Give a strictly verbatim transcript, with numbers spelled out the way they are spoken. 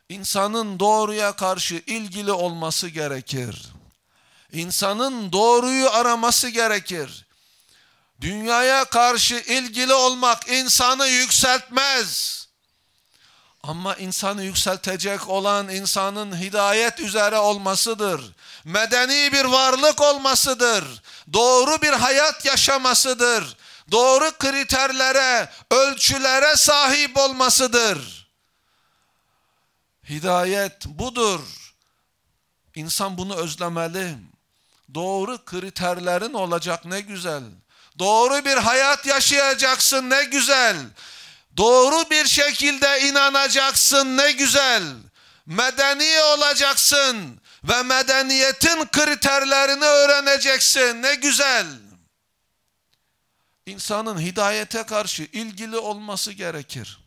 insanın doğruya karşı ilgili olması gerekir. İnsanın doğruyu araması gerekir. Dünyaya karşı ilgili olmak insanı yükseltmez. Ama insanı yükseltecek olan insanın hidayet üzere olmasıdır. Medeni bir varlık olmasıdır. Doğru bir hayat yaşamasıdır. Doğru kriterlere, ölçülere sahip olmasıdır. Hidayet budur. İnsan bunu özlemeli. Doğru kriterlerin olacak, ne güzel. Doğru bir hayat yaşayacaksın, ne güzel. Doğru bir şekilde inanacaksın, ne güzel. Medeni olacaksın ve medeniyetin kriterlerini öğreneceksin, ne güzel. İnsanın hidayete karşı ilgili olması gerekir.